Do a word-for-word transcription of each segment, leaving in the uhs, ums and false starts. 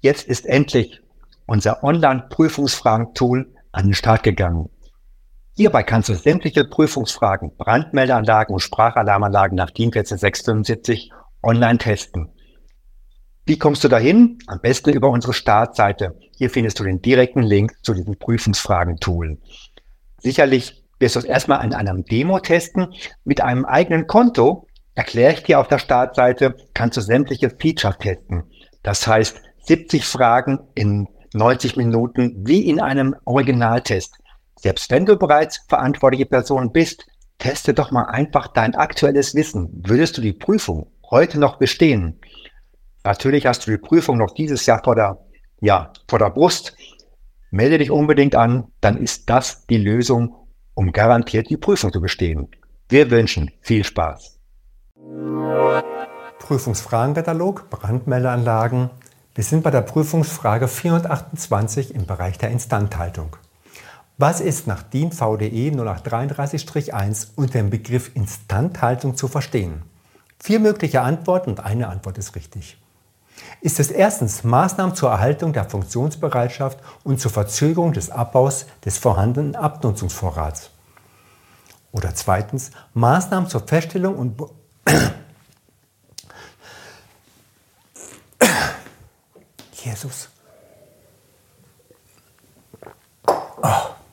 Jetzt ist endlich unser Online-Prüfungsfragen-Tool an den Start gegangen. Hierbei kannst du sämtliche Prüfungsfragen, Brandmeldeanlagen und Sprachalarmanlagen nach DIN eins vier sechs fünf online testen. Wie kommst du dahin? Am besten über unsere Startseite. Hier findest du den direkten Link zu diesem Prüfungsfragen-Tool. Sicherlich wirst du es erstmal in einem Demo testen. Mit einem eigenen Konto, erkläre ich dir auf der Startseite, kannst du sämtliche Features testen. Das heißt, siebzig Fragen in neunzig Minuten wie in einem Originaltest. Selbst wenn du bereits verantwortliche Person bist, teste doch mal einfach dein aktuelles Wissen. Würdest du die Prüfung heute noch bestehen? Natürlich hast du die Prüfung noch dieses Jahr vor der, ja, vor der Brust. Melde dich unbedingt an, dann ist das die Lösung, um garantiert die Prüfung zu bestehen. Wir wünschen viel Spaß. Prüfungsfragenkatalog, Brandmeldeanlagen. Wir sind bei der Prüfungsfrage vierhundertachtundzwanzig im Bereich der Instandhaltung. Was ist nach DIN V D E null acht dreiunddreißig eins unter dem Begriff Instandhaltung zu verstehen? Vier mögliche Antworten und eine Antwort ist richtig. Ist es erstens Maßnahmen zur Erhaltung der Funktionsbereitschaft und zur Verzögerung des Abbaus des vorhandenen Abnutzungsvorrats? Oder zweitens Maßnahmen zur Feststellung und Be Jesus. Oh.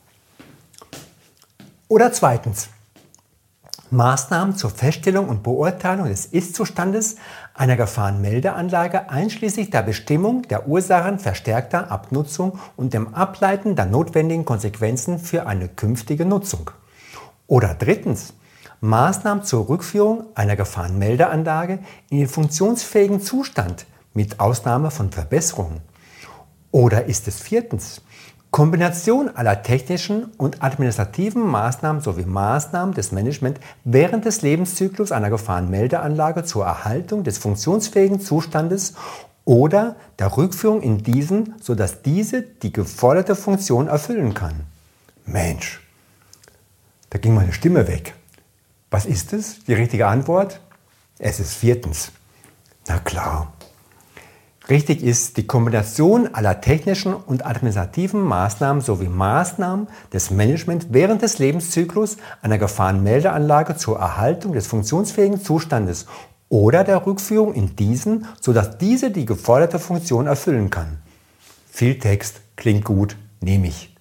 Oder zweitens Maßnahmen zur Feststellung und Beurteilung des Ist-Zustandes einer Gefahrenmeldeanlage einschließlich der Bestimmung der Ursachen verstärkter Abnutzung und dem Ableiten der notwendigen Konsequenzen für eine künftige Nutzung. Oder drittens Maßnahmen zur Rückführung einer Gefahrenmeldeanlage in den funktionsfähigen Zustand mit Ausnahme von Verbesserungen. Oder ist es viertens Kombination aller technischen und administrativen Maßnahmen sowie Maßnahmen des Managements während des Lebenszyklus einer Gefahrenmeldeanlage zur Erhaltung des funktionsfähigen Zustandes oder der Rückführung in diesen, sodass diese die geforderte Funktion erfüllen kann. Mensch, da ging meine Stimme weg. Was ist es? Die richtige Antwort? Es ist viertens. Na klar. Richtig ist die Kombination aller technischen und administrativen Maßnahmen sowie Maßnahmen des Managements während des Lebenszyklus einer Gefahrenmeldeanlage zur Erhaltung des funktionsfähigen Zustandes oder der Rückführung in diesen, sodass diese die geforderte Funktion erfüllen kann. Viel Text, klingt gut, nehme ich.